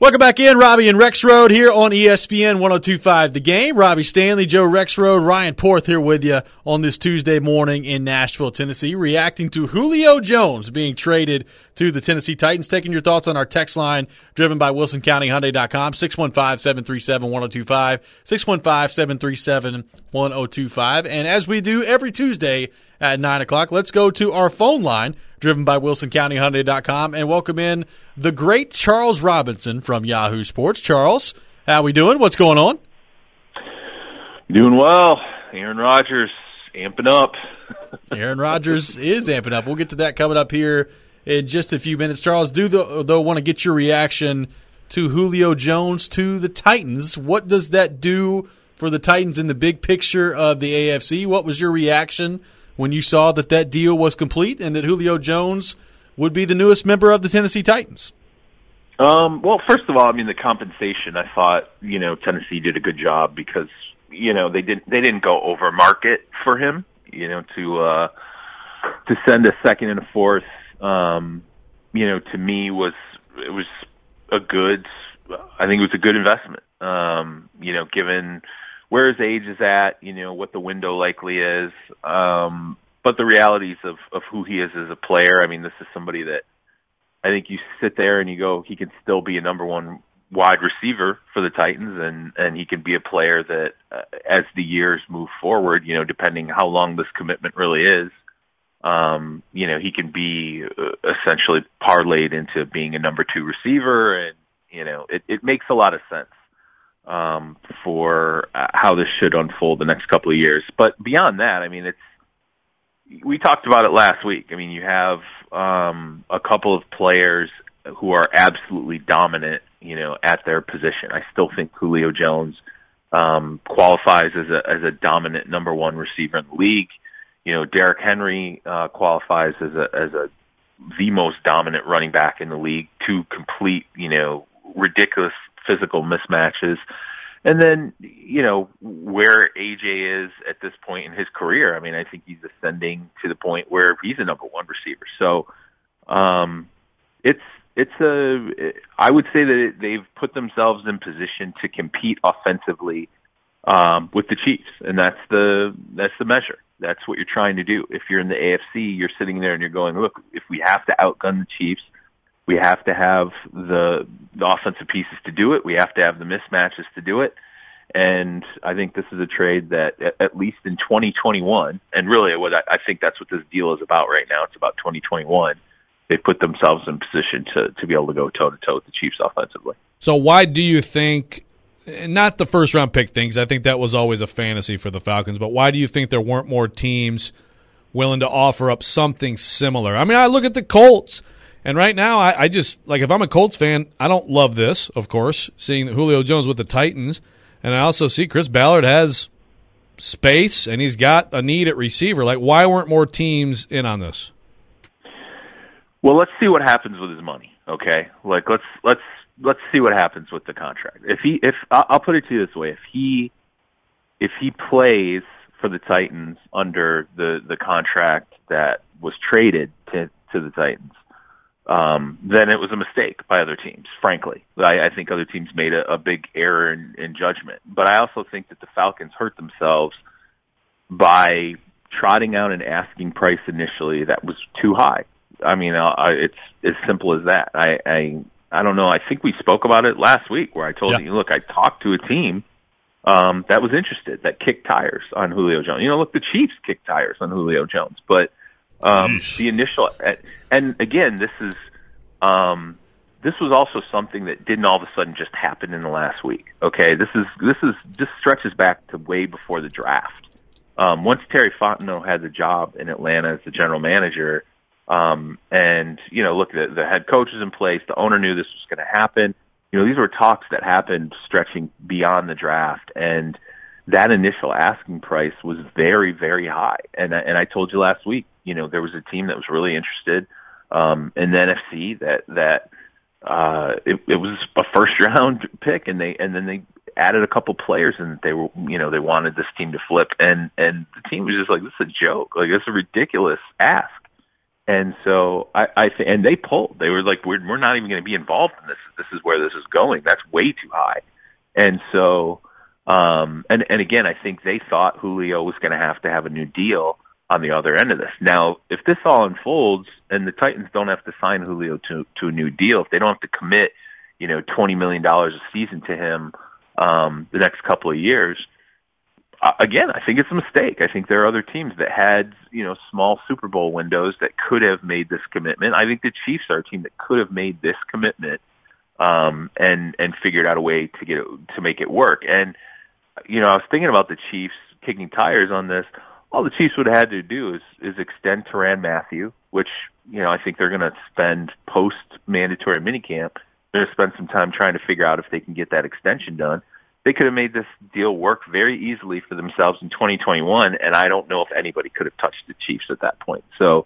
Welcome back in, Robbie and Rexrode here on ESPN 102.5 The Game. Robbie Stanley, Joe Rexrode, Ryan Porth here with you on this Tuesday morning in Nashville, Tennessee, reacting to Julio Jones being traded to the Tennessee Titans. Taking your thoughts on our text line driven by WilsonCountyHyundai.com, 615-737-1025, 615-737-1025. And as we do every Tuesday at 9 o'clock, let's go to our phone line driven by WilsonCountyHyundai.com and welcome in the great Charles Robinson from Yahoo Sports. Charles, how we doing? What's going on? Doing well. Aaron Rodgers amping up. Aaron Rodgers is amping up. We'll get to that coming up here in just a few minutes. Charles, though want to get your reaction to Julio Jones to the Titans. What does that do for the Titans in the big picture of the AFC? What was your reaction when you saw that deal was complete and that Julio Jones would be the newest member of the Tennessee Titans? Well, first of all, I mean, the compensation, I thought, Tennessee did a good job because, they didn't go over market for him, to send a second and a fourth, to me it was a good investment, given where his age is at, what the window likely is, but the realities of who he is as a player. I mean, this is somebody that I think you sit there and you go, he can still be a number one wide receiver for the Titans, and he can be a player that, as the years move forward, depending how long this commitment really is, he can be essentially parlayed into being a number two receiver, and it makes a lot of sense for how this should unfold the next couple of years. But beyond that, I mean, we talked about it last week. I mean, you have a couple of players who are absolutely dominant, at their position. I still think Julio Jones qualifies as a dominant number one receiver in the league. Derrick Henry qualifies as the most dominant running back in the league. Two complete, ridiculous physical mismatches. And then, where AJ is at this point in his career, I mean, I think he's ascending to the point where he's a number one receiver. So, I would say that they've put themselves in position to compete offensively, with the Chiefs. And that's the measure. That's what you're trying to do. If you're in the AFC, you're sitting there and you're going, look, if we have to outgun the Chiefs, we have to have the offensive pieces to do it. We have to have the mismatches to do it. And I think this is a trade that, at least in 2021, and really I think that's what this deal is about right now. It's about 2021. They put themselves in position to be able to go toe-to-toe with the Chiefs offensively. So why do you think, not the first-round pick things, I think that was always a fantasy for the Falcons, but why do you think there weren't more teams willing to offer up something similar? I mean, I look at the Colts. And right now, I just, like, if I'm a Colts fan, I don't love this, of course, seeing Julio Jones with the Titans. And I also see Chris Ballard has space, and he's got a need at receiver. Like, why weren't more teams in on this? Well, let's see what happens with his money, okay? Like, let's see what happens with the contract. If I'll put it to you this way, if he plays for the Titans under the contract that was traded to the Titans, then it was a mistake by other teams, frankly. I think other teams made a big error in judgment. But I also think that the Falcons hurt themselves by trotting out an asking price initially that was too high. I mean, it's as simple as that. I don't know. I think we spoke about it last week where I told you, look, I talked to a team that was interested, that kicked tires on Julio Jones. Look, the Chiefs kicked tires on Julio Jones. But the initial – and again, this was also something that didn't all of a sudden just happen in the last week. Okay, this stretches back to way before the draft. Once Terry Fontenot had the job in Atlanta as the general manager, and look, the head coach is in place, the owner knew this was going to happen. These were talks that happened stretching beyond the draft, and that initial asking price was very, very high. And I told you last week, there was a team that was really interested in the NFC that it was a first round pick, and then they added a couple players, and they were they wanted this team to flip, and the team was just like, this is a joke, like, it's a ridiculous ask. And so and they pulled. They were like, we're not even going to be involved in this. This is where this is going. That's way too high. And so, and again, I think they thought Julio was going to have a new deal on the other end of this. Now, if this all unfolds and the Titans don't have to sign Julio to a new deal, if they don't have to commit, $20 million a season to him the next couple of years, again, I think it's a mistake. I think there are other teams that had, small Super Bowl windows that could have made this commitment. I think the Chiefs are a team that could have made this commitment and figured out a way to make it work. And, I was thinking about the Chiefs kicking tires on this. All the Chiefs would have had to do is extend Tyrann Mathieu, which, I think they're going to spend post-mandatory minicamp. They're going to spend some time trying to figure out if they can get that extension done. They could have made this deal work very easily for themselves in 2021, and I don't know if anybody could have touched the Chiefs at that point. So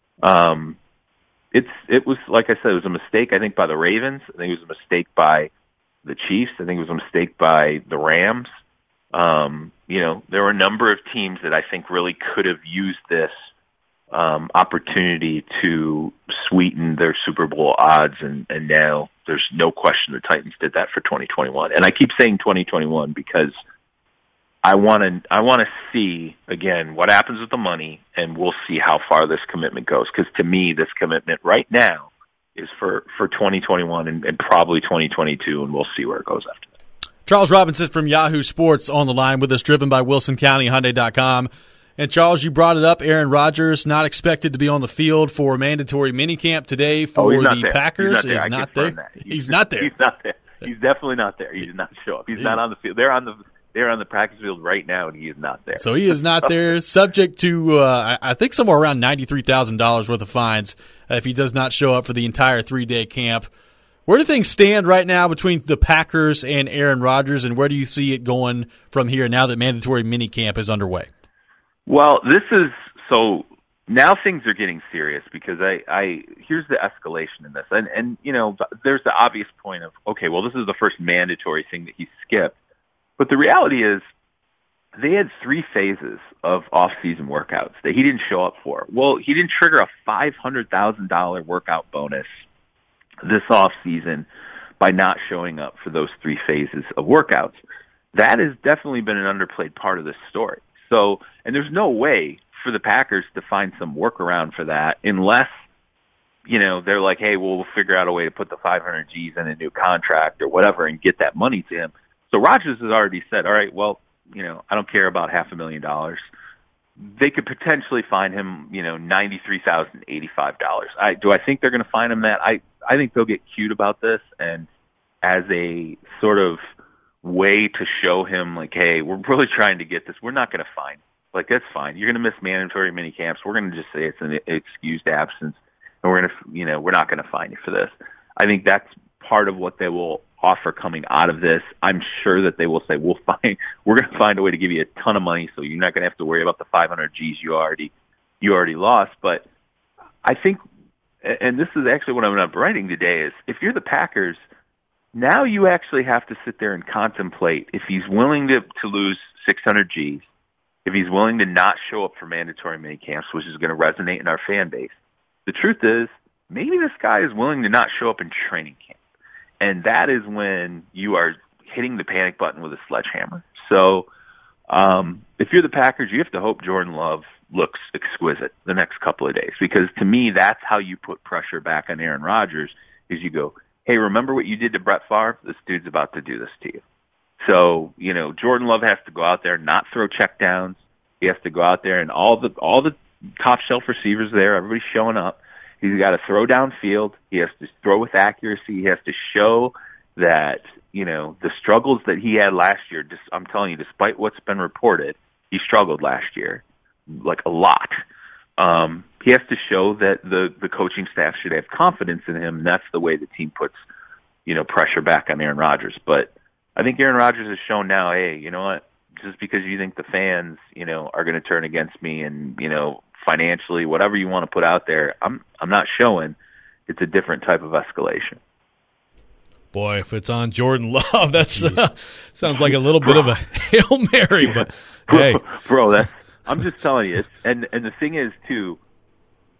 it was, like I said, it was a mistake, I think, by the Ravens. I think it was a mistake by the Chiefs. I think it was a mistake by the Rams. There were a number of teams that I think really could have used this opportunity to sweeten their Super Bowl odds, and now there's no question the Titans did that for 2021. And I keep saying 2021 because I want to see again what happens with the money, and we'll see how far this commitment goes. Because to me, this commitment right now is for 2021 and probably 2022, and we'll see where it goes after that. Charles Robinson from Yahoo Sports on the line with us, driven by WilsonCountyHyundai.com. And, Charles, you brought it up. Aaron Rodgers not expected to be on the field for mandatory minicamp today for the Packers. He's not there. He's not there. He's definitely not there. He did not show up. He's not on the field. They're on the practice field right now, and he is not there. So he is not there, subject to, I think, somewhere around $93,000 worth of fines if he does not show up for the entire 3-day camp. Where do things stand right now between the Packers and Aaron Rodgers, and where do you see it going from here now that mandatory minicamp is underway? Well, so now things are getting serious because here's the escalation in this. And there's the obvious point of, okay, well, this is the first mandatory thing that he skipped. But the reality is they had 3 phases of off-season workouts that he didn't show up for. Well, he didn't trigger a $500,000 workout bonus this off-season by not showing up for those 3 phases of workouts. That has definitely been an underplayed part of this story. So, and there's no way for the Packers to find some workaround for that unless, they're like, hey, we'll figure out a way to put the 500 G's in a new contract or whatever and get that money to him. So Rodgers has already said, all right, well, I don't care about $500,000. They could potentially find him, $93,085. Do I think they're going to find him that? I think they'll get cute about this, and as a sort of way to show him, like, hey, we're really trying to get this. We're not going to fine. Like, that's fine. You're going to miss mandatory minicamps. We're going to just say it's an excused absence, and we're not going to fine you for this. I think that's part of what they will offer coming out of this. I'm sure that they will say, we're going to find a way to give you a ton of money, so you're not going to have to worry about the 500 G's you already lost. But I think, and this is actually what I'm writing today, is if you're the Packers, now you actually have to sit there and contemplate if he's willing to lose 600 G's, if he's willing to not show up for mandatory minicamps, which is going to resonate in our fan base. The truth is, maybe this guy is willing to not show up in training camp. And that is when you are hitting the panic button with a sledgehammer. So if you're the Packers, you have to hope Jordan Love looks exquisite the next couple of days, because to me, that's how you put pressure back on Aaron Rodgers, is you go, hey, remember what you did to Brett Favre? This dude's about to do this to you. So, Jordan Love has to go out there and not throw checkdowns. He has to go out there and all the top shelf receivers there, everybody's showing up. He's got to throw downfield. He has to throw with accuracy. He has to show that, the struggles that he had last year, I'm telling you, despite what's been reported, he struggled last year, like a lot. He has to show that the coaching staff should have confidence in him, and that's the way the team puts, pressure back on Aaron Rodgers. But I think Aaron Rodgers has shown now, hey, you know what? Just because you think the fans, are going to turn against me and, financially, whatever you want to put out there, I'm not showing. It's a different type of escalation. Boy, if it's on Jordan Love, that sounds like a little bit of a Hail Mary. But hey, bro, I'm just telling you. And the thing is, too,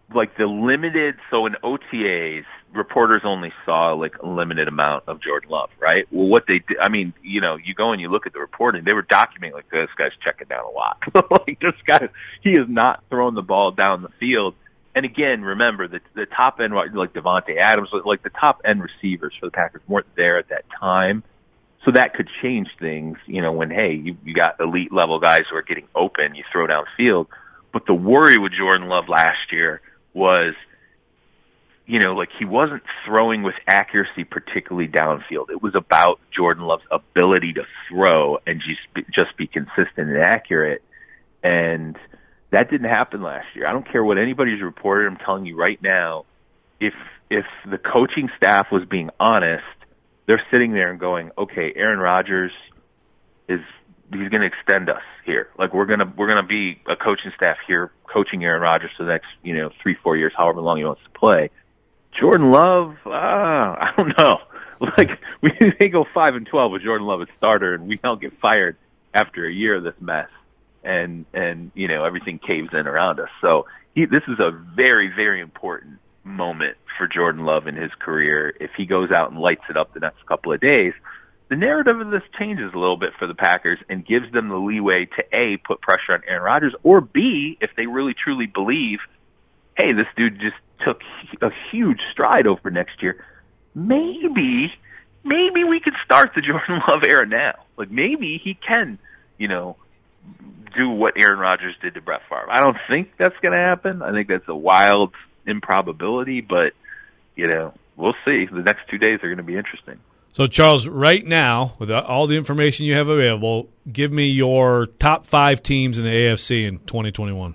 like the limited, so in OTAs, reporters only saw like a limited amount of Jordan Love, right? Well, what they did, I mean, you know, you go and you look at the reporting, they were documenting like this guy's checking down a lot. Like this guy, he is not throwing the ball down the field. And again, remember the top end, like Devontae Adams, like the top end receivers for the Packers weren't there at that time. So that could change things, you know, when, hey, you got elite level guys who are getting open, you throw downfield. But the worry with Jordan Love last year was, you know, like he wasn't throwing with accuracy, particularly downfield. It was about Jordan Love's ability to throw and just be consistent and accurate. And that didn't happen last year. I don't care what anybody's reported. I'm telling you right now, if the coaching staff was being honest, they're sitting there and going, okay, Aaron Rodgers he's going to extend us here. Like we're going to be a coaching staff here coaching Aaron Rodgers for the next, 3-4 years, however long he wants to play. Jordan Love, I don't know. Like we may go 5-12 with Jordan Love as starter, and we don't get fired after a year of this mess, and everything caves in around us. So this is a very, very important moment for Jordan Love in his career. If he goes out and lights it up the next couple of days, the narrative of this changes a little bit for the Packers and gives them the leeway to A, put pressure on Aaron Rodgers, or B, if they really truly believe, hey, this dude just took a huge stride over next year, maybe we could start the Jordan Love era now. Like maybe he can, do what Aaron Rodgers did to Brett Favre. I don't think that's going to happen. I think that's a wild improbability, but we'll see. The next 2 days are going to be interesting. So, Charles, right now, with all the information you have available, give me your top 5 teams in the AFC in 2021.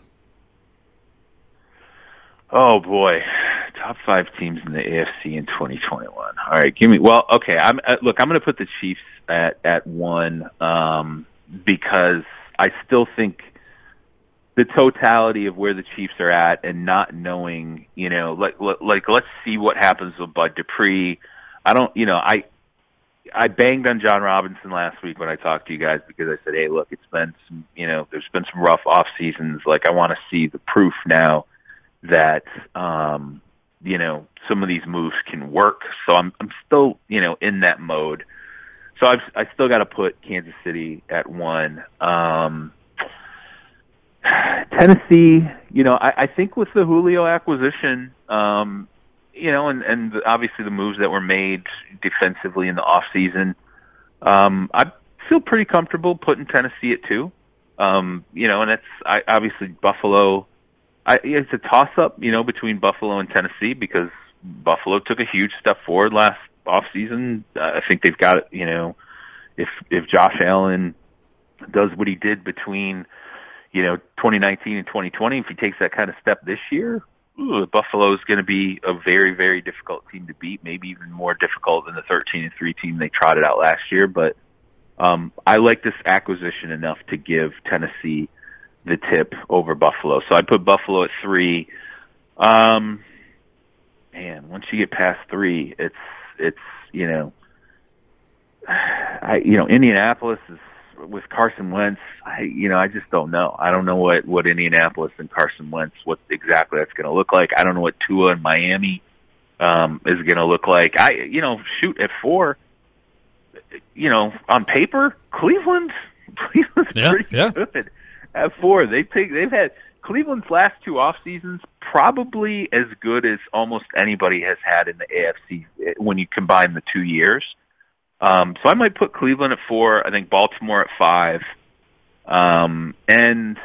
Oh boy, top 5 teams in the AFC in 2021. All right, give me. Well, okay. I'm going to put the Chiefs at 1 because I still think the totality of where the Chiefs are at and not knowing, like let's see what happens with Bud Dupree. I banged on John Robinson last week when I talked to you guys because I said, hey, look, it's been some, there's been some rough off seasons. Like I want to see the proof now that, some of these moves can work. So I'm still, in that mode. So I still got to put Kansas City at 1. Tennessee, I think with the Julio acquisition, and obviously the moves that were made defensively in the off season, I feel pretty comfortable putting Tennessee at 2. And that's obviously Buffalo. It's a toss up, between Buffalo and Tennessee because Buffalo took a huge step forward last off season. I think they've got, if Josh Allen does what he did between 2019 and 2020, if he takes that kind of step this year, Buffalo is going to be a very, very difficult team to beat, maybe even more difficult than the 13-3 team they trotted out last year. But I like this acquisition enough to give Tennessee the tip over Buffalo. So I put Buffalo at 3. Man, once you get past 3, it's Indianapolis is with Carson Wentz. I just don't know. I don't know what Indianapolis and Carson Wentz, what exactly that's going to look like. I don't know what Tua in Miami is going to look like. At 4, on paper, Cleveland's pretty good. At 4, they've had Cleveland's last 2 off seasons probably as good as almost anybody has had in the AFC when you combine the 2 years. So I might put Cleveland at 4. I think Baltimore at 5. And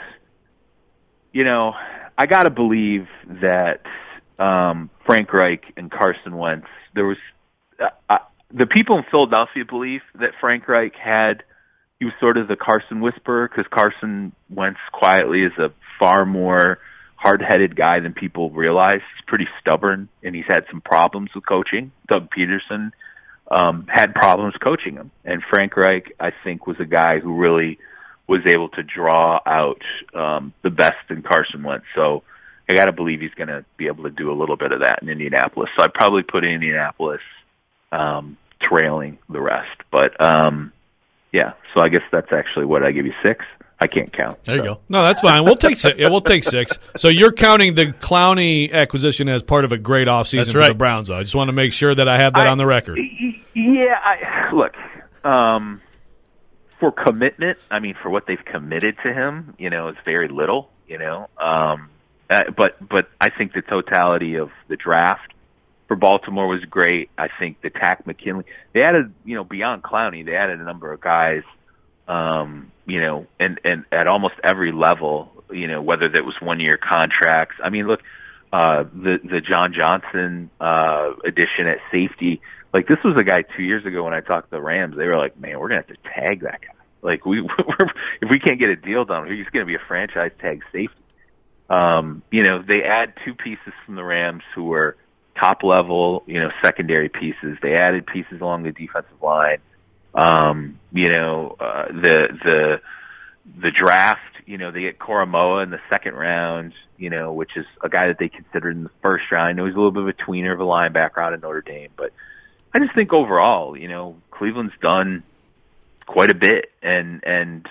I got to believe that Frank Reich and Carson Wentz, there was the people in Philadelphia believe that Frank Reich he was sort of the Carson whisperer because Carson Wentz quietly is a far more hard-headed guy than people realize. He's pretty stubborn, and he's had some problems with coaching. Doug Peterson had problems coaching him. And Frank Reich, I think, was a guy who really was able to draw out the best in Carson Wentz. So I got to believe he's going to be able to do a little bit of that in Indianapolis. So I'd probably put Indianapolis trailing the rest. But, yeah, so I guess that's actually what I give you 6. I can't count. There you go. No, that's fine. We'll take six. Yeah, we'll take 6. So you're counting the Clowney acquisition as part of a great offseason for the Browns, though. I just want to make sure that I have that on the record. Yeah, look, for commitment, I mean, for what they've committed to him, it's very little, but I think the totality of the draft for Baltimore was great. I think the Takk McKinley, they added, beyond Clowney, they added a number of guys, and at almost every level, whether that was 1-year contracts. I mean, look, the John Johnson addition at safety, like this was a guy 2 years ago when I talked to the Rams, they were like, man, we're going to have to tag that guy. Like if we can't get a deal done, he's going to be a franchise tag safety. They add 2 pieces from the Rams who were top level, secondary pieces. They added pieces along the defensive line. The draft, they get Koromoa in the second round, which is a guy that they considered in the first round. I know he's a little bit of a tweener of a linebacker out of Notre Dame, but I just think overall, Cleveland's done quite a bit. And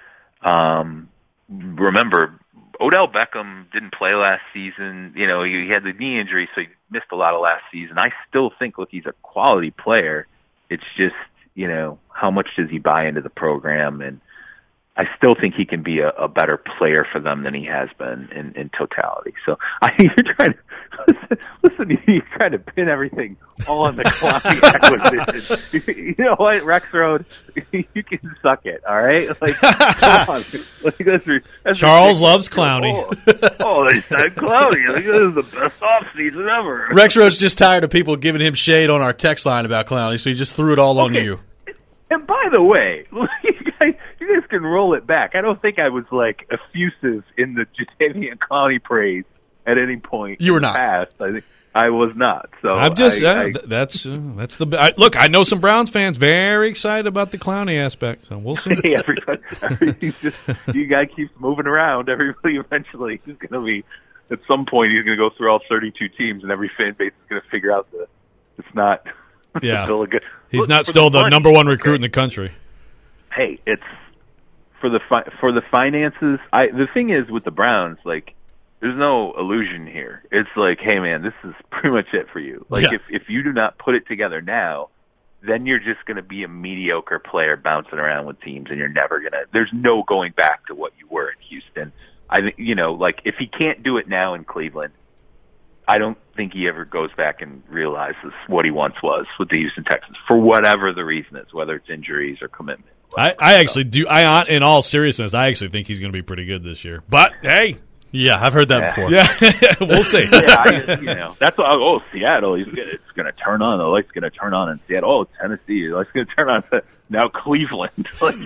remember, Odell Beckham didn't play last season. He had the knee injury, so he missed a lot of last season. I still think, look, he's a quality player. It's just, how much does he buy into the program? And I still think he can be a better player for them than he has been in totality. So you're trying to listen. You're trying to pin everything all on the Clowney acquisition. You know what, Rexroad, you can suck it. All right, like come on. That's Charles loves Clowney. They said Clowney. I think this is the best offseason ever. Rexroad's just tired of people giving him shade on our text line about Clowney, so he just threw it all on you. And by the way, you guys can roll it back. I don't think I was effusive in the Jadeveon Clowney praise at any point. You were in the not. past. I think I was not. So I'm just that's the look. I know some Browns fans very excited about the Clowney aspect. So we'll see. Hey, everybody's just you guy keeps moving around. Everybody eventually is going to be at some point. He's going to go through all 32 teams, and every fan base is going to figure out that it's not. Yeah, still a good. He's not still the number 1 recruit in the country. Hey, it's for the finances. The thing is with the Browns, there's no illusion here. It's like, hey man, this is pretty much it for you. If you do not put it together now, then you're just going to be a mediocre player bouncing around with teams, and you're never gonna. There's no going back to what you were in Houston. I think if he can't do it now in Cleveland, I don't think he ever goes back and realizes what he once was with the Houston Texans for whatever the reason is, whether it's injuries or commitment. I actually do. In all seriousness, I actually think he's going to be pretty good this year. But hey, yeah, I've heard that before. Yeah, we'll see. That's what. Seattle, it's going to turn on. The light's going to turn on in Seattle. Oh, Tennessee, the light's going to turn on. Now Cleveland.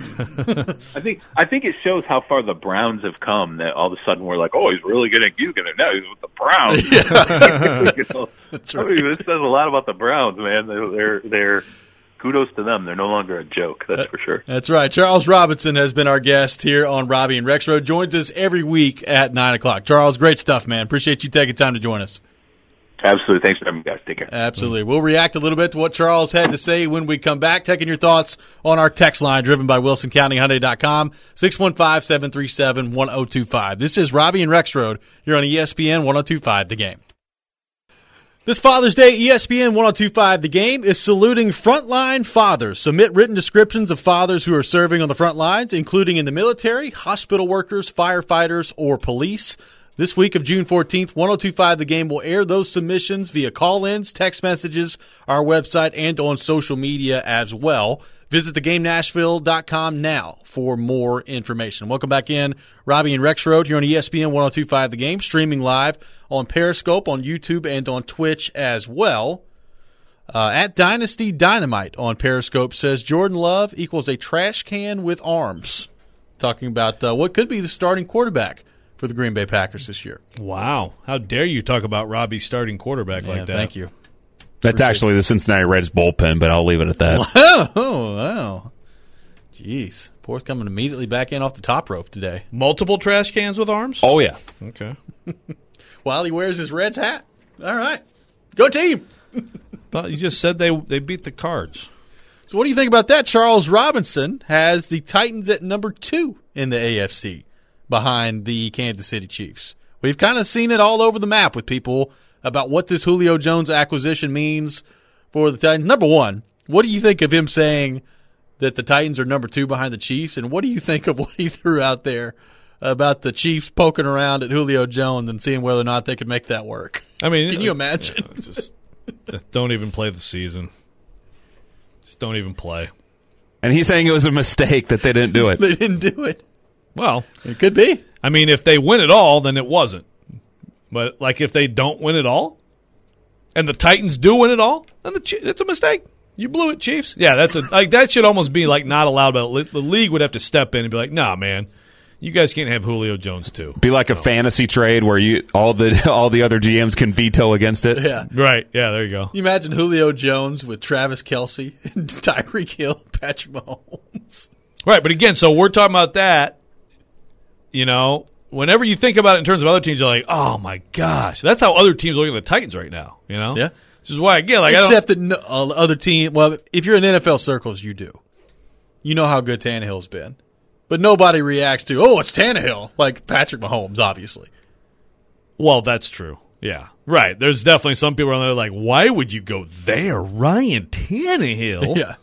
I think it shows how far the Browns have come. That all of a sudden we're like, oh, he's really going to now he's with the Browns. Yeah. That's right. This says a lot about the Browns, man. They're kudos to them. They're no longer a joke, that's for sure. That's right. Charles Robinson has been our guest here on Robbie and Rexroad. Joins us every week at 9 o'clock. Charles, great stuff, man. Appreciate you taking time to join us. Absolutely. Thanks for having me, guys. Take care. Absolutely. We'll react a little bit to what Charles had to say when we come back. Taking your thoughts on our text line driven by WilsonCountyHyundai.com, 615-737-1025. This is Robbie and Rexroad here on ESPN 1025 The Game. This Father's Day, ESPN 1025 The Game is saluting frontline fathers. Submit written descriptions of fathers who are serving on the front lines, including in the military, hospital workers, firefighters, or police. This week of June 14th, 1025 The Game will air those submissions via call-ins, text messages, our website, and on social media as well. Visit thegamenashville.com now for more information. Welcome back in. Robbie and Rexroad here on ESPN 1025 The Game, streaming live on Periscope, on YouTube, and on Twitch as well. At Dynasty Dynamite on Periscope says Jordan Love equals a trash can with arms. Talking about what could be the starting quarterback for the Green Bay Packers this year. Wow. How dare you talk about Robbie's starting quarterback like that. Thank you. That's actually the Cincinnati Reds bullpen, but I'll leave it at that. Wow. Jeez. Poor's coming immediately back in off the top rope today. Multiple trash cans with arms? Oh, yeah. Okay. While he wears his Reds hat. All right. Go team. Thought you just said they beat the Cards. So what do you think about that? Charles Robinson has the Titans at number 2 in the AFC behind the Kansas City Chiefs. We've kind of seen it all over the map with people about what this Julio Jones acquisition means for the Titans. Number one, what do you think of him saying that the Titans are number 2 behind the Chiefs? And what do you think of what he threw out there about the Chiefs poking around at Julio Jones and seeing whether or not they could make that work? I mean, can you imagine? Yeah, just don't even play the season. Just don't even play. And he's saying it was a mistake that they didn't do it. They didn't do it. Well, it could be. I mean, if they win it all, then it wasn't. But, like, if they don't win it all, and the Titans do win it all, then it's a mistake. You blew it, Chiefs. Yeah, that should almost be, like, not allowed. But the league would have to step in and be like, nah, man, you guys can't have Julio Jones, too. Be like a fantasy trade where all the other GMs can veto against it. Yeah. Right. Yeah, there you go. You imagine Julio Jones with Travis Kelce and Tyreek Hill, Patrick Mahomes. Right, but again, so we're talking about that, whenever you think about it in terms of other teams, you're like, oh, my gosh. That's how other teams look at the Titans right now, Yeah. Which is why, again, except that other team, well, if you're in NFL circles, you do. You know how good Tannehill's been. But nobody reacts to, oh, it's Tannehill, like Patrick Mahomes, obviously. Well, that's true. Yeah. Right. There's definitely some people around there like, why would you go there? Ryan Tannehill? Yeah.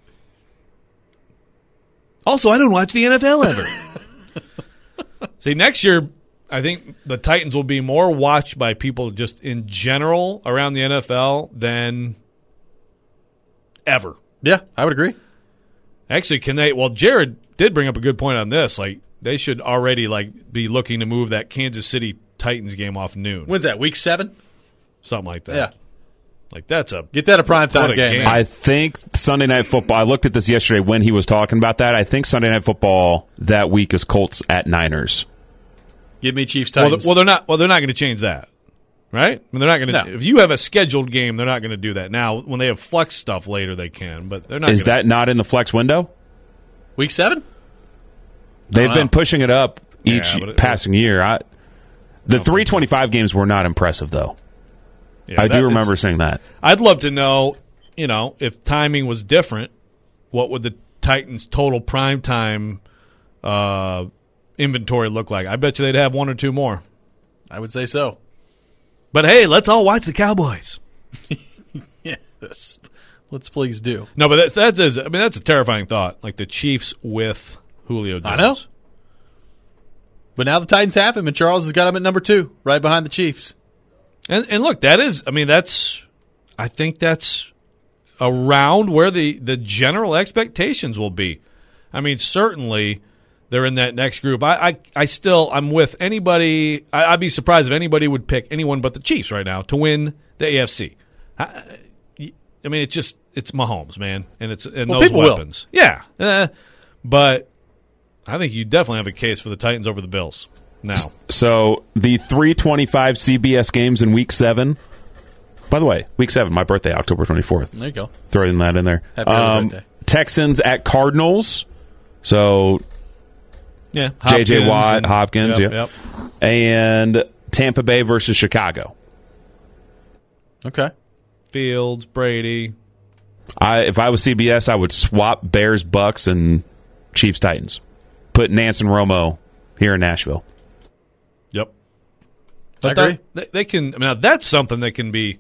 Also, I don't watch the NFL ever. See, next year, I think the Titans will be more watched by people just in general around the NFL than ever. Yeah, I would agree. Actually, Jared did bring up a good point on this. Like, they should already be looking to move that Kansas City Titans game off noon. When's that, week 7? Something like that. Yeah. Like, get that a primetime game. I think Sunday Night Football, I looked at this yesterday when he was talking about that. I think Sunday Night Football that week is Colts at Niners. Give me Chiefs Titans. Well, they're not going to change that, right? I mean, they're not going to. No. If you have a scheduled game, they're not going to do that. Now, when they have flex stuff later, they can, but they're not. Is that not in the flex window? Week 7? They've been pushing it up each passing year. The 325 games were not impressive, though. Yeah, I do remember saying that. I'd love to know, if timing was different, what would the Titans' total primetime inventory look like? I bet you they'd have 1 or 2 more. I would say so. But hey, let's all watch the Cowboys. Yeah, let's please do. No, but that's a terrifying thought. Like the Chiefs with Julio Jones. I know. But now the Titans have him, and Charles has got him at number 2, right behind the Chiefs. And look, I think that's around where the general expectations will be. I mean, certainly they're in that next group. I'm with anybody. I'd be surprised if anybody would pick anyone but the Chiefs right now to win the AFC. I mean, it's Mahomes, man, and those weapons. Will. Yeah, but I think you definitely have a case for the Titans over the Bills now. So the 325 CBS games in Week 7. By the way, Week 7, my birthday, October 24th. There you go. Throwing that in there. Happy birthday. Texans at Cardinals. So yeah, J.J. Watt, Hopkins, yep. And Tampa Bay versus Chicago. Okay. Fields, Brady. If I was CBS, I would swap Bears, Bucks, and Chiefs, Titans. Put Nance and Romo here in Nashville. Yep. I agree. They can. I mean, now that's something that can be.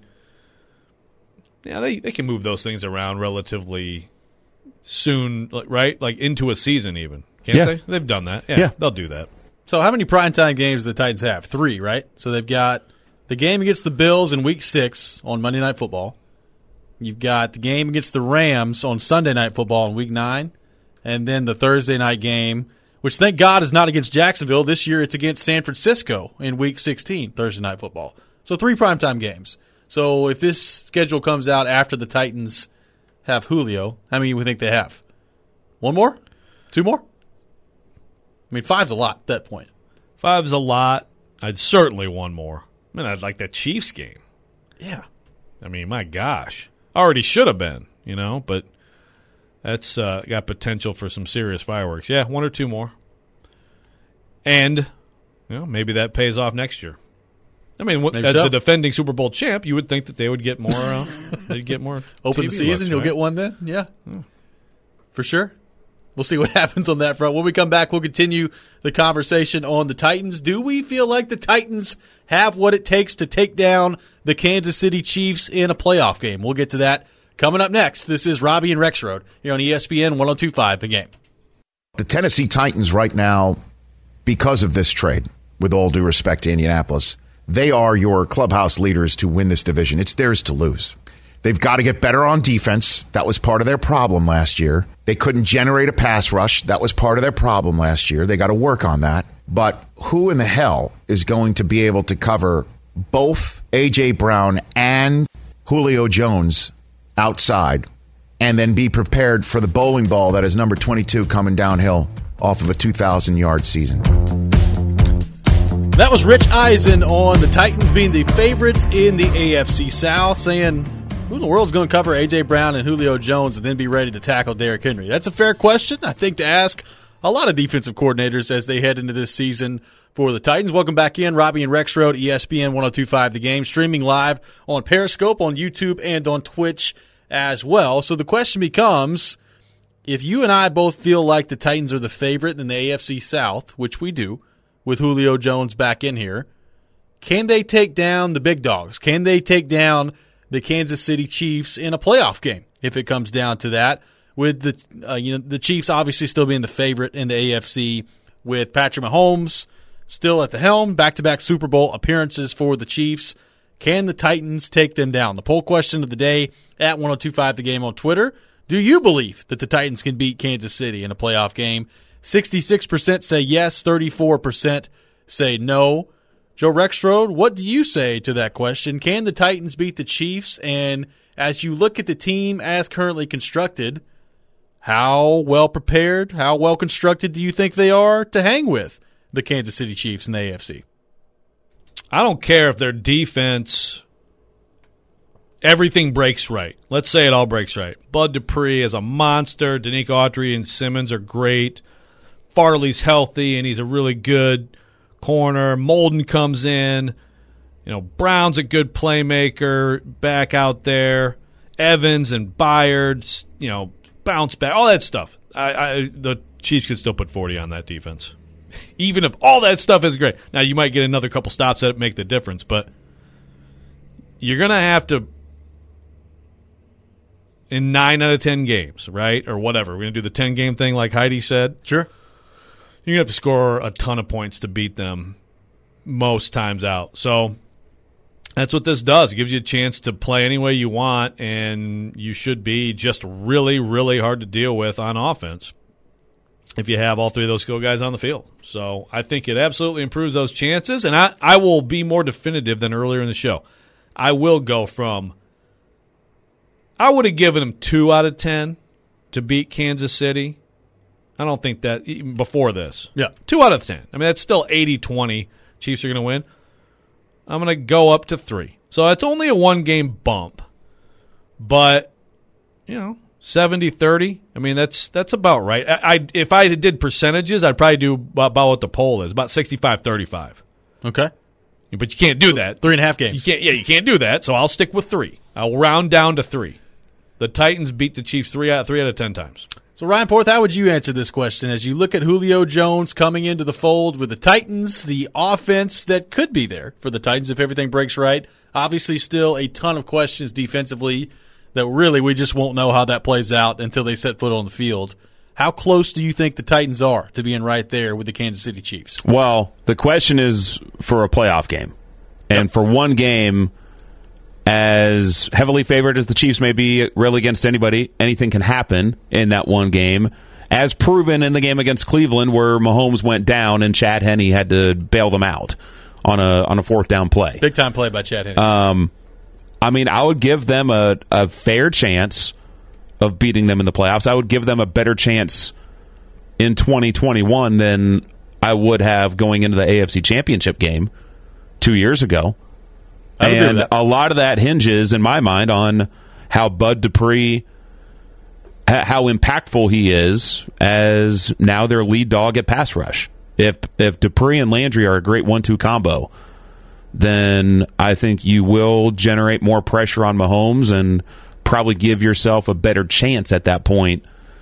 Yeah, they can move those things around relatively soon, right? Like into a season, even. Can't they? They've done that. Yeah, they'll do that. So, how many primetime games do the Titans have? 3, right? So they've got the game against the Bills in Week 6 on Monday Night Football. You've got the game against the Rams on Sunday Night Football in Week 9, and then the Thursday night game, which thank God is not against Jacksonville. This year it's against San Francisco in Week 16, Thursday Night Football. So 3 primetime games. So if this schedule comes out after the Titans have Julio, how many do we think they have? 1 more? 2 more? I mean, 5's a lot at that point. 5's a lot. I'd certainly 1 more. I mean, I'd like that Chiefs game. Yeah. I mean, my gosh. Already should have been, but that's got potential for some serious fireworks. Yeah, 1 or 2 more. And, maybe that pays off next year. I mean, as the defending Super Bowl champ, you would think that they would get more. They'd get more. Open the season, you'll get one then. Yeah. For sure. We'll see what happens on that front. When we come back, we'll continue the conversation on the Titans. Do we feel like the Titans have what it takes to take down the Kansas City Chiefs in a playoff game? We'll get to that coming up next. This is Robbie and Rexroad here on ESPN 102.5 The Game. The Tennessee Titans right now, because of this trade, with all due respect to Indianapolis, they are your clubhouse leaders to win this division. It's theirs to lose. They've got to get better on defense. That was part of their problem last year. They couldn't generate a pass rush. That was part of their problem last year. They got to work on that. But who in the hell is going to be able to cover both A.J. Brown and Julio Jones outside and then be prepared for the bowling ball that is number 22 coming downhill off of a 2,000-yard season? That was Rich Eisen on the Titans being the favorites in the AFC South, saying, who in the world is going to cover A.J. Brown and Julio Jones and then be ready to tackle Derrick Henry? That's a fair question, I think, to ask a lot of defensive coordinators as they head into this season for the Titans. Welcome back in. Robbie and Rexroad, ESPN 102.5 The Game, streaming live on Periscope, on YouTube, and on Twitch as well. So the question becomes, if you and I both feel like the Titans are the favorite in the AFC South, which we do, with Julio Jones back in here, can they take down the big dogs? Can they take down the Kansas City Chiefs in a playoff game if it comes down to that? With the Chiefs obviously still being the favorite in the AFC, with Patrick Mahomes still at the helm, back-to-back Super Bowl appearances for the Chiefs. Can the Titans take them down? The poll question of the day at 102.5 The Game on Twitter. Do you believe that the Titans can beat Kansas City in a playoff game? 66% say yes, 34% say no. Joe Rexroad, what do you say to that question? Can the Titans beat the Chiefs? And as you look at the team as currently constructed, how well prepared, how well constructed do you think they are to hang with the Kansas City Chiefs in the AFC? I don't care if their defense, everything breaks right. Let's say it all breaks right. Bud Dupree is a monster. Danico Autry and Simmons are great. Farley's healthy, and he's a really good corner. Molden comes in. Brown's a good playmaker back out there. Evans and Byard, bounce back, all that stuff. The Chiefs could still put 40 on that defense, even if all that stuff is great. Now, you might get another couple stops that make the difference, but you're going to have to, in 9 out of 10 games, right, or whatever, we're going to do the 10-game thing like Heidi said. Sure. You're going to have to score a ton of points to beat them most times out. So that's what this does. It gives you a chance to play any way you want, and you should be just really, really hard to deal with on offense if you have all three of those skill guys on the field. So I think it absolutely improves those chances, and I will be more definitive than earlier in the show. I will go from – I would have given them 2 out of 10 to beat Kansas City. I don't think that – before this. Yeah. 2 out of 10. I mean, that's still 80-20. Chiefs are going to win. I'm going to go up to 3. So it's only a 1-game bump. But, 70-30, I mean, that's about right. If I did percentages, I'd probably do about what the poll is, about 65-35. Okay. But you can't do that. 3.5 games. You can't do that, so I'll stick with 3. I'll round down to 3. The Titans beat the Chiefs 3 out of 10 times. So, Ryan Porth, how would you answer this question as you look at Julio Jones coming into the fold with the Titans, the offense that could be there for the Titans if everything breaks right? Obviously, still a ton of questions defensively that really we just won't know how that plays out until they set foot on the field. How close do you think the Titans are to being right there with the Kansas City Chiefs? Well, the question is for a playoff game. And for one game, as heavily favored as the Chiefs may be really against anybody, anything can happen in that one game, as proven in the game against Cleveland where Mahomes went down and Chad Henne had to bail them out on a fourth down play. Big time play by Chad Henne. I mean, I would give them a fair chance of beating them in the playoffs. I would give them a better chance in 2021 than I would have going into the AFC Championship game 2 years ago. And a lot of that hinges, in my mind, on how Bud Dupree, how impactful he is as now their lead dog at pass rush. If Dupree and Landry are a great 1-2 combo, then I think you will generate more pressure on Mahomes and probably give yourself a better chance at that point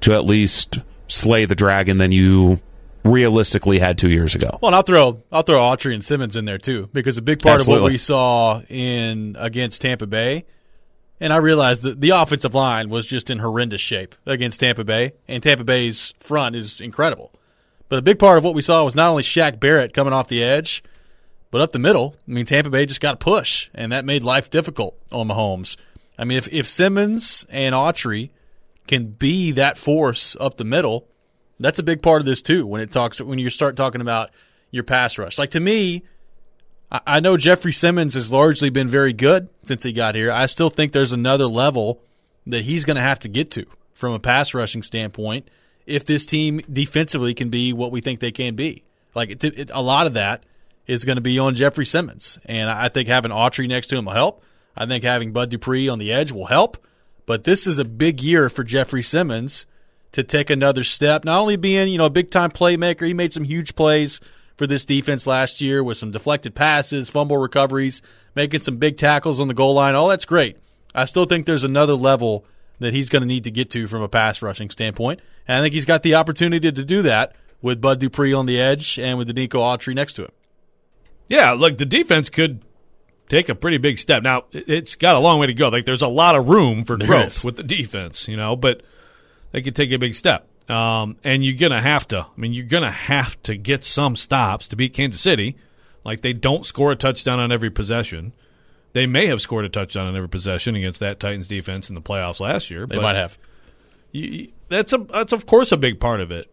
to at least slay the dragon than you realistically had 2 years ago. Well, and I'll throw Autry and Simmons in there too, because a big part of what we saw against Tampa Bay, and I realized that the offensive line was just in horrendous shape against Tampa Bay, and Tampa Bay's front is incredible. But a big part of what we saw was not only Shaq Barrett coming off the edge, but up the middle. I mean, Tampa Bay just got to push, and that made life difficult on Mahomes. I mean, if Simmons and Autry can be that force up the middle, that's a big part of this too. When you start talking about your pass rush, like to me, I know Jeffrey Simmons has largely been very good since he got here. I still think there's another level that he's going to have to get to from a pass rushing standpoint if this team defensively can be what we think they can be. Like a lot of that is going to be on Jeffrey Simmons, and I think having Autry next to him will help. I think having Bud Dupree on the edge will help. But this is a big year for Jeffrey Simmons to take another step, not only being, a big-time playmaker. He made some huge plays for this defense last year with some deflected passes, fumble recoveries, making some big tackles on the goal line. All that's great. I still think there's another level that he's going to need to get to from a pass rushing standpoint, and I think he's got the opportunity to do that with Bud Dupree on the edge and with Denico Autry next to him. Yeah, look, the defense could take a pretty big step. Now, it's got a long way to go. Like, there's a lot of room for growth with the defense, but they could take a big step. And you're going to have to. I mean, you're going to have to get some stops to beat Kansas City. Like, they don't score a touchdown on every possession. They may have scored a touchdown on every possession against that Titans defense in the playoffs last year. They might have. That's of course a big part of it.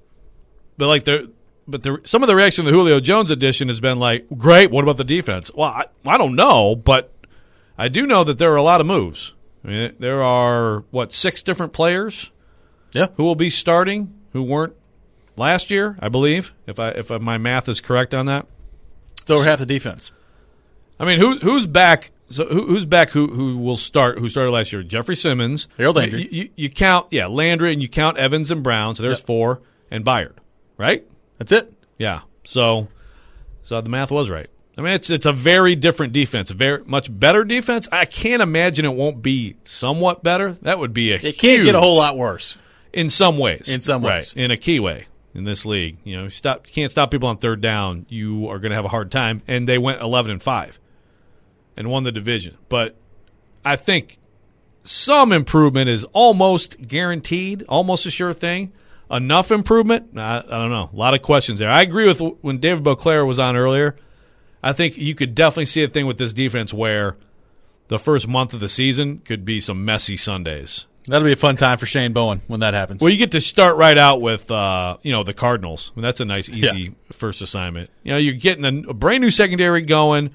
But some of the reaction to the Julio Jones edition has been like, great, what about the defense? Well, I don't know, but I do know that there are a lot of moves. I mean, there are, 6 different players who will be starting who weren't last year, I believe, if my math is correct on that. It's over half the defense. I mean, who's back? So who's back who will start, who started last year? Jeffrey Simmons. Harold Landry. You count, Landry, and you count Evans and Brown, so there's 4, and Byard, right? That's it. Yeah. So the math was right. I mean, it's a very different defense, a very much better defense. I can't imagine it won't be somewhat better. That would be It can't get a whole lot worse. In some ways. Right. In a key way in this league. You can't stop people on third down. You are going to have a hard time. And they went 11-5 and won the division. But I think some improvement is almost guaranteed, almost a sure thing. Enough improvement? I don't know. A lot of questions there. I agree with when David Beauclair was on earlier. I think you could definitely see a thing with this defense where the first month of the season could be some messy Sundays. That'll be a fun time for Shane Bowen when that happens. Well, you get to start right out with, the Cardinals. I mean, that's a nice, easy first assignment. You're getting a brand new secondary going.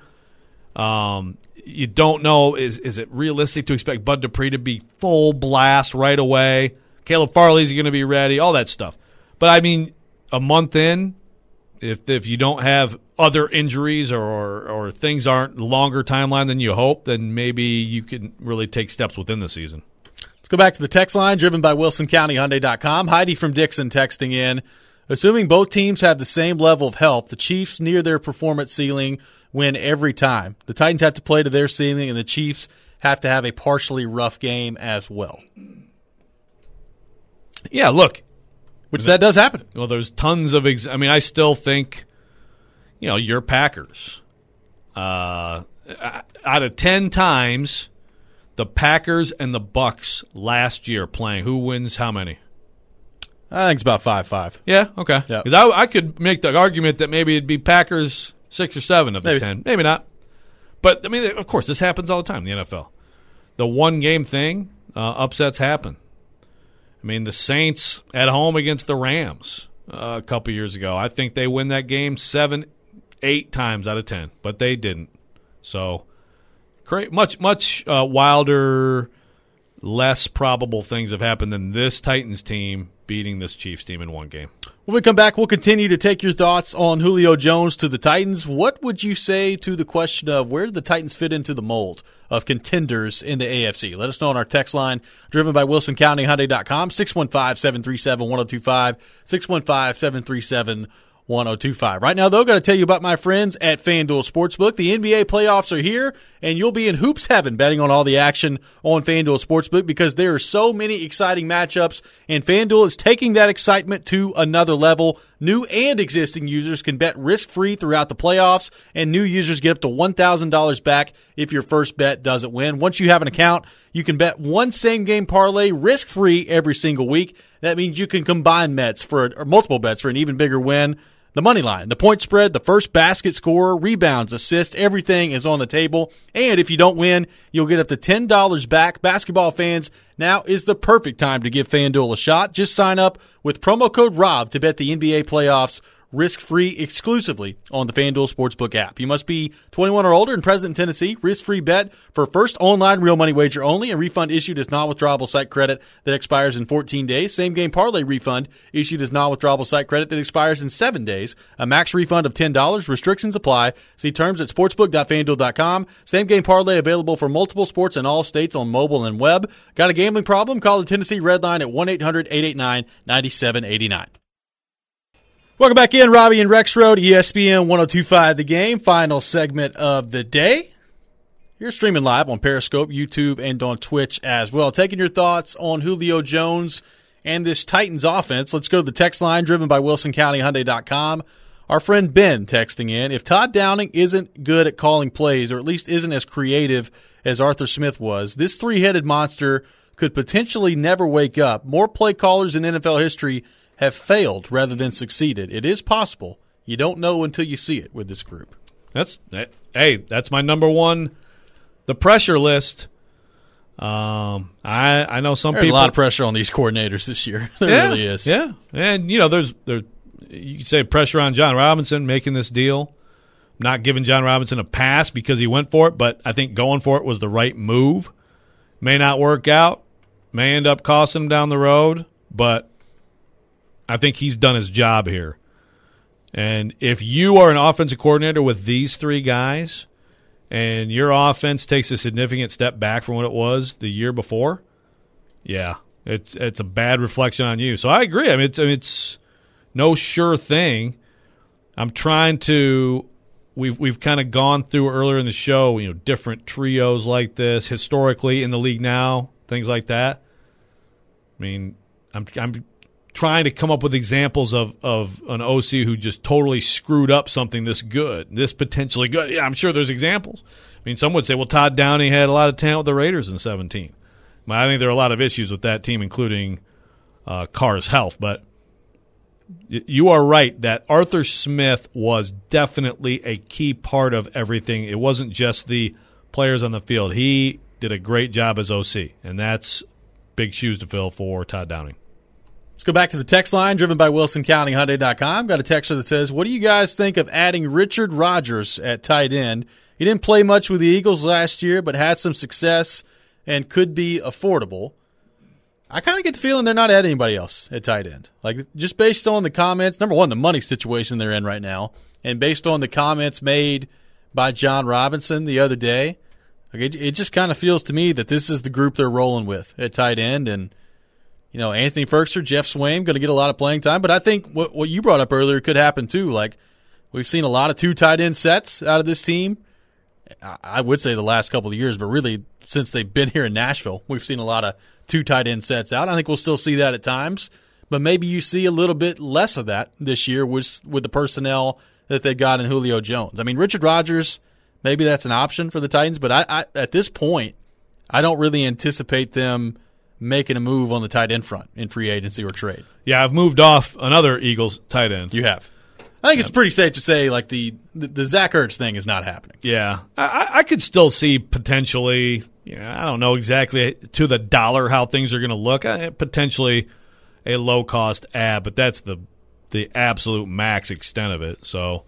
You don't know, is it realistic to expect Bud Dupree to be full blast right away? Caleb Farley's going to be ready, all that stuff. But, I mean, a month in, if you don't have other injuries or things aren't longer timeline than you hope, then maybe you can really take steps within the season. Let's go back to the text line, driven by WilsonCountyHyundai.com. Heidi from Dixon texting in. Assuming both teams have the same level of health, the Chiefs near their performance ceiling win every time. The Titans have to play to their ceiling, and the Chiefs have to have a partially rough game as well. Yeah, look. Which that does happen. Well, there's tons of I still think, your Packers. Out of 10 times, the Packers and the Bucks last year playing, who wins how many? I think it's about 5-5. Yeah, okay. Yeah. Because I could make the argument that maybe it'd be Packers 6 or 7 of the 10. Maybe not. But, I mean, of course, this happens all the time in the NFL. The one-game thing, upsets happen. I mean, the Saints at home against the Rams a couple years ago. I think they win that game 7, 8 times out of 10, but they didn't. So, much wilder, less probable things have happened than this Titans team beating this Chiefs team in one game. When we come back, we'll continue to take your thoughts on Julio Jones to the Titans. What would you say to the question of where do the Titans fit into the mold of contenders in the AFC? Let us know on our text line, driven by WilsonCountyHyundai.com, 615-737-1025, 1025. Right now, though, got to tell you about my friends at FanDuel Sportsbook. The NBA playoffs are here, and you'll be in hoops heaven betting on all the action on FanDuel Sportsbook because there are so many exciting matchups, and FanDuel is taking that excitement to another level. New and existing users can bet risk-free throughout the playoffs, and new users get up to $1,000 back if your first bet doesn't win. Once you have an account, you can bet one same-game parlay risk-free every single week. That means you can combine bets or multiple bets for an even bigger win. The money line, the point spread, the first basket scorer, rebounds, assists, everything is on the table. And if you don't win, you'll get up to $10 back. Basketball fans, now is the perfect time to give FanDuel a shot. Just sign up with promo code ROB to bet the NBA playoffs risk-free exclusively on the FanDuel Sportsbook app. You must be 21 or older and present in Tennessee. Risk-free bet for first online real money wager only, and refund issued as non-withdrawable site credit that expires in 14 days. Same-game parlay refund issued as non-withdrawable site credit that expires in 7 days. A max refund of $10. Restrictions apply. See terms at sportsbook.fanduel.com. Same-game parlay available for multiple sports in all states on mobile and web. Got a gambling problem? Call the Tennessee Red Line at 1-800-889-9789. Welcome back in, Robbie and Rex Road, ESPN 1025 The Game, final segment of the day. You're streaming live on Periscope, YouTube, and on Twitch as well. Taking your thoughts on Julio Jones and this Titans offense. Let's go to the text line driven by WilsonCountyHyundai.com. Our friend Ben texting in, if Todd Downing isn't good at calling plays, or at least isn't as creative as Arthur Smith was, this three-headed monster could potentially never wake up. More play callers in NFL history have failed rather than succeeded. It is possible. You don't know until you see it with this group. That's my number one, the pressure list. I know some There's people. a lot of pressure on these coordinators this year. There really is. Yeah, and there's you could say pressure on John Robinson making this deal, not giving John Robinson a pass because he went for it, but I think going for it was the right move. May not work out, may end up costing him down the road, but I think he's done his job here. And if you are an offensive coordinator with these three guys and your offense takes a significant step back from what it was the year before, yeah, it's a bad reflection on you. So I agree. I mean, it's no sure thing. I'm trying to we've kind of gone through earlier in the show, different trios like this historically in the league now, things like that. I mean, I'm trying to come up with examples of an OC who just totally screwed up something this good, this potentially good. Yeah, I'm sure there's examples. I mean, some would say, well, Todd Downing had a lot of talent with the Raiders in 2017. I think there are a lot of issues with that team, including Carr's health. But you are right that Arthur Smith was definitely a key part of everything. It wasn't just the players on the field. He did a great job as OC, and that's big shoes to fill for Todd Downing. Let's go back to the text line driven by WilsonCountyHyundai.com. Got a texter that says, what do you guys think of adding Richard Rodgers at tight end? He didn't play much with the Eagles last year, but had some success and could be affordable. I kind of get the feeling they're not adding anybody else at tight end. Like, just based on the comments, number one, the money situation they're in right now, and based on the comments made by John Robinson the other day, like it just kind of feels to me that this is the group they're rolling with at tight end. And Anthony Ferguson, Jeff Swaim going to get a lot of playing time. But I think what you brought up earlier could happen too. Like, we've seen a lot of two tight end sets out of this team. I would say the last couple of years, but really since they've been here in Nashville, we've seen a lot of two tight end sets out. I think we'll still see that at times, but maybe you see a little bit less of that this year with the personnel that they got in Julio Jones. I mean, Richard Rodgers, maybe that's an option for the Titans, but I at this point, I don't really anticipate them making a move on the tight end front in free agency or trade. Yeah, I've moved off another Eagles tight end. You have. I think it's pretty safe to say like the Zach Ertz thing is not happening. Yeah, I could still see potentially, I don't know exactly to the dollar how things are going to look, potentially a low-cost add, but that's the absolute max extent of it. So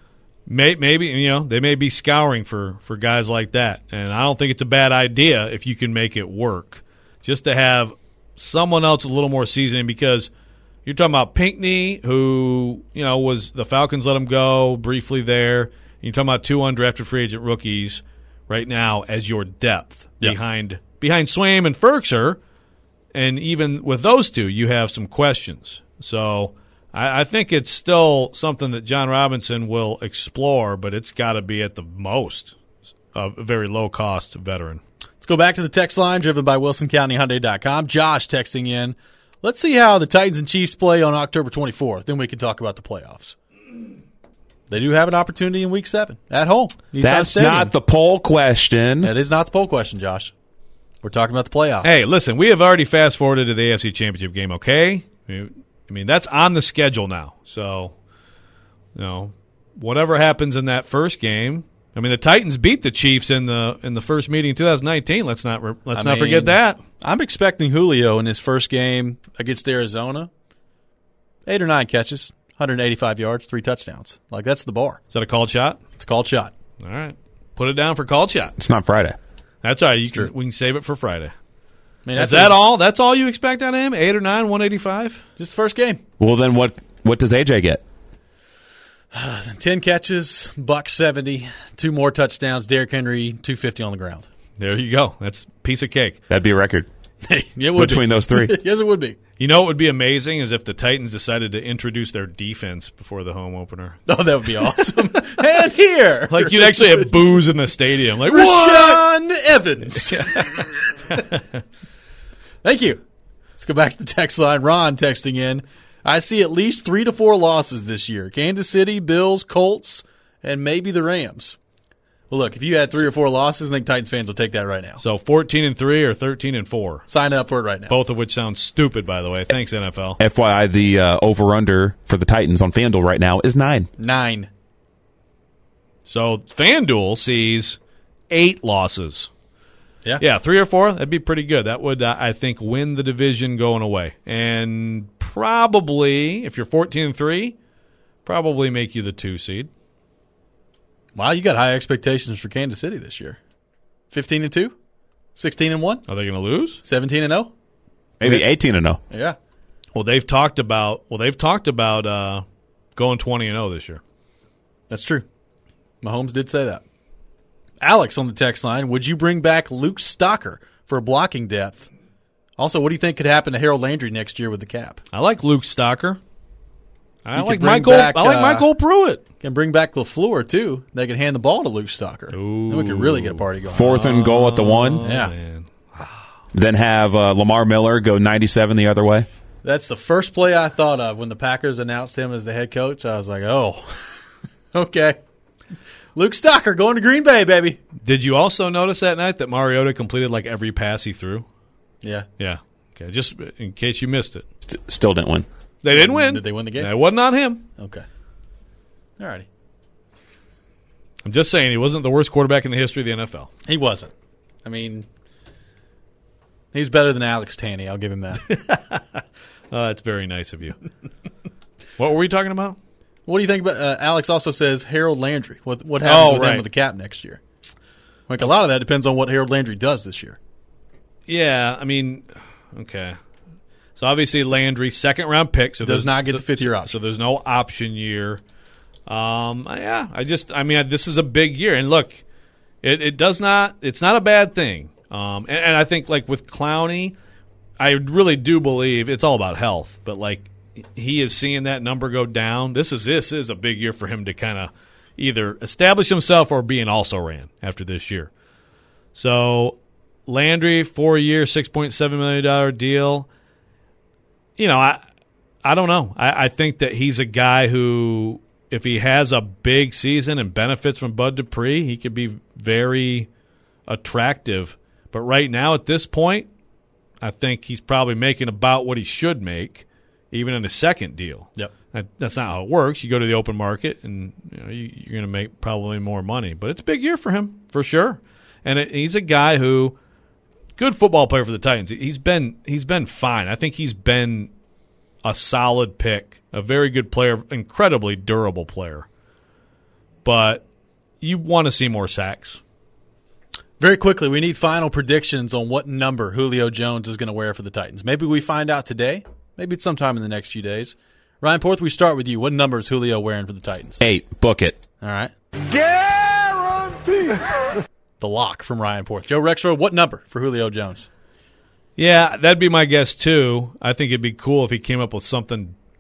maybe they may be scouring for guys like that, and I don't think it's a bad idea if you can make it work, just to have someone else a little more seasoned, because you're talking about Pinckney, who, was the Falcons let him go briefly there. You're talking about two undrafted free agent rookies right now as your depth behind Swaim and Ferkser. And even with those two, you have some questions. So I think it's still something that John Robinson will explore, but it's got to be at the most a very low-cost veteran. Let's go back to the text line driven by WilsonCountyHyundai.com. Josh texting in. Let's see how the Titans and Chiefs play on October 24th. Then we can talk about the playoffs. They do have an opportunity in Week 7 at home. That's not the poll question. That is not the poll question, Josh. We're talking about the playoffs. Hey, listen, we have already fast-forwarded to the AFC Championship game, okay? I mean, that's on the schedule now. So, whatever happens in that first game. I mean, the Titans beat the Chiefs in the first meeting in 2019. Let's not forget that. I'm expecting Julio in his first game against Arizona. 8 or 9 catches, 185 yards, 3 touchdowns. Like, that's the bar. Is that a called shot? It's a called shot. All right. Put it down for called shot. It's not Friday. That's all right. We can save it for Friday. I mean, is that all? That's all you expect out of him? 8 or 9, 185? Just the first game. Well, then what does AJ get? 10 catches, $170, 2 more touchdowns. Derrick Henry, 250 on the ground. There you go. That's a piece of cake. That'd be a record. It would between be. Those 3. Yes, it would be. You know what would be amazing is if the Titans decided to introduce their defense before the home opener. Oh, that would be awesome. And here. Like, you'd actually have boos in the stadium. Like, Rashaan Evans. Thank you. Let's go back to the text line. Ron texting in. I see at least 3 to 4 losses this year. Kansas City, Bills, Colts, and maybe the Rams. Well, look, if you had 3 or 4 losses, I think Titans fans will take that right now. So 14-3 or 13-4. Sign up for it right now. Both of which sound stupid, by the way. Thanks, NFL. FYI, the over-under for the Titans on FanDuel right now is 9. 9. So FanDuel sees 8 losses. Yeah, 3 or 4, that'd be pretty good. That would, I think, win the division going away. And probably, if you're 14-3, probably make you the 2 seed. Wow, you got high expectations for Kansas City this year. 15-2, 16-1. Are they going to lose? 17-0. Maybe 18-0. Yeah. Well, they've talked about going 20-0 this year. That's true. Mahomes did say that. Alex on the text line, would you bring back Luke Stocker for blocking depth? Also, what do you think could happen to Harold Landry next year with the cap? I like Luke Stocker. I You like could bring Michael. back, I like Michael Pruitt. Can bring back LaFleur, too. They can hand the ball to Luke Stocker. Ooh. Then we could really get a party going. 4th and goal at the 1. Yeah. Man. Then have Lamar Miller go 97 the other way. That's the first play I thought of when the Packers announced him as the head coach. I was like, oh, okay. Luke Stocker going to Green Bay, baby. Did you also notice that night that Mariota completed like every pass he threw? Yeah. Yeah. Okay. Just in case you missed it. Still didn't win. They didn't win. Did they win the game? It wasn't on him. Okay. All righty. I'm just saying he wasn't the worst quarterback in the history of the NFL. He wasn't. I mean, he's better than Alex Tanney. I'll give him that. That's very nice of you. What were we talking about? What do you think about Alex also says Harold Landry. What happens with him with the cap next year? Like, a lot of that depends on what Harold Landry does this year. Yeah, I mean, okay. So obviously Landry, 2nd-round pick. So does not get the 5th-year option. So there's no option year. This is a big year. And look, it's not a bad thing. And I think, like, with Clowney, I really do believe it's all about health. But, like, he is seeing that number go down. This is a big year for him to kind of either establish himself or be an also-ran after this year. So Landry, 4-year, $6.7 million deal. You know, I don't know. I think that he's a guy who, if he has a big season and benefits from Bud Dupree, he could be very attractive. But right now, at this point, I think he's probably making about what he should make, even in a second deal. Yep. That's not how it works. You go to the open market, and you're going to make probably more money. But it's a big year for him, for sure. And he's a guy who, good football player for the Titans. He's been fine. I think he's been a solid pick, a very good player, incredibly durable player. But you want to see more sacks. Very quickly, we need final predictions on what number Julio Jones is going to wear for the Titans. Maybe we find out today. Maybe it's sometime in the next few days. Ryan Porth, we start with you. What number is Julio wearing for the Titans? 8. Book it. All right. Guarantee. The lock from Ryan Porth. Joe Rexroad, what number for Julio Jones? Yeah, that'd be my guess, too. I think it'd be cool if he came up with something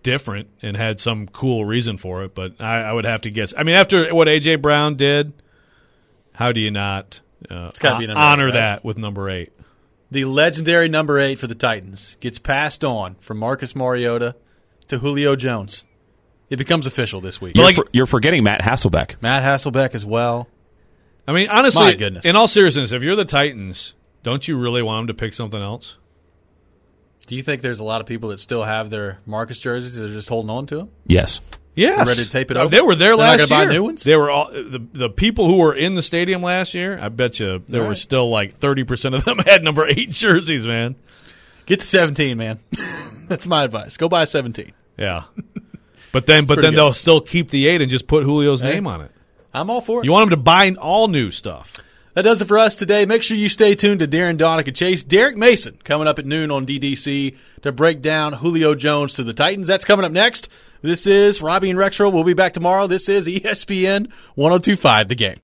different and had some cool reason for it, but I would have to guess. I mean, after what A.J. Brown did, how do you not It's gotta be number honor 8, right? that with number 8? The legendary number 8 for the Titans gets passed on from Marcus Mariota to Julio Jones. It becomes official this week. You're forgetting Matt Hasselbeck. Matt Hasselbeck as well. I mean, honestly, My goodness. in all seriousness, if you're the Titans, don't you really want them to pick something else? Do you think there's a lot of people that still have their Marcus jerseys that are just holding on to them? Yes. Yes. They're ready to tape it over? They were there They're not last gonna year. buy new ones? They were all the people who were in the stadium last year. I bet you there were still like 30% of them had number 8 jerseys, man. Get to 17, man. That's my advice. Go buy 17. Yeah. But then pretty good. they'll still keep the 8 and just put Julio's name on it. I'm all for it. You want them to buy all new stuff. That does it for us today. Make sure you stay tuned to Darren Donick and Chase. Derek Mason coming up at noon on DDC to break down Julio Jones to the Titans. That's coming up next. This is Robbie and Rexrow. We'll be back tomorrow. This is ESPN 102.5 The Game.